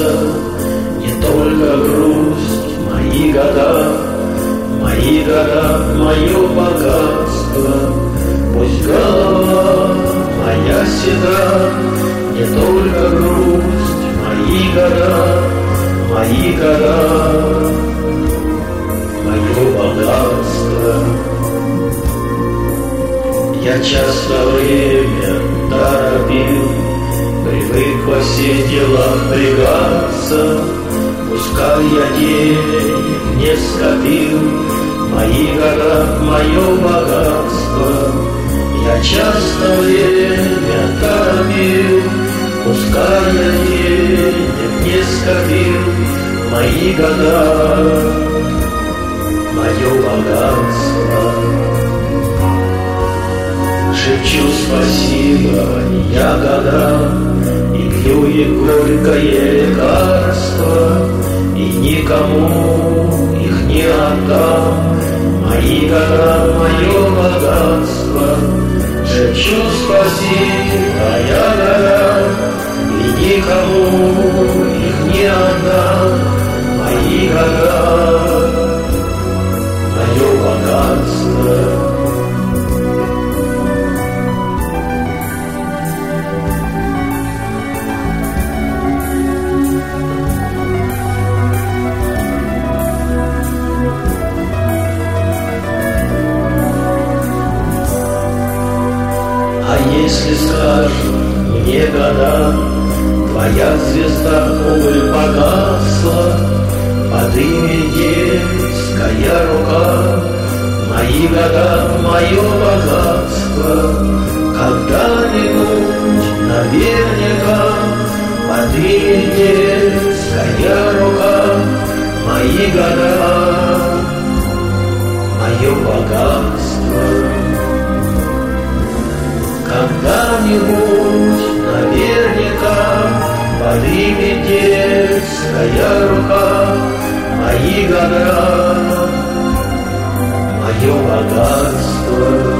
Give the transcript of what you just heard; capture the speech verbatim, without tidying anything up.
богатство, не только грусть, мои года, мои года, мое богатство. Пусть голова моя седа, не только грусть, мои года, мои года, мое богатство. Я часто время торопил, привык во всех делах впрягаться. Пускай я денег не скопил, мои года, мое богатство. Я часто время торопил, пускай я денег не скопил, мои года, мое богатство. Шепчу спасибо я годам и пью и горькое лекарство, и никому их не отдам. Мои года, мое богатство. Шепчу спасибо я годам и никому их не отдам. Мои года, мое богатство. Если скажут мне года, твоя звезда, увы, погасла, подымет детская рука, мои года, мое богатство. Когда-нибудь наверняка подымет детская рука, мои года, мое богатство. Когда-нибудь наверняка подымет детская рука, мои года, мое богатство.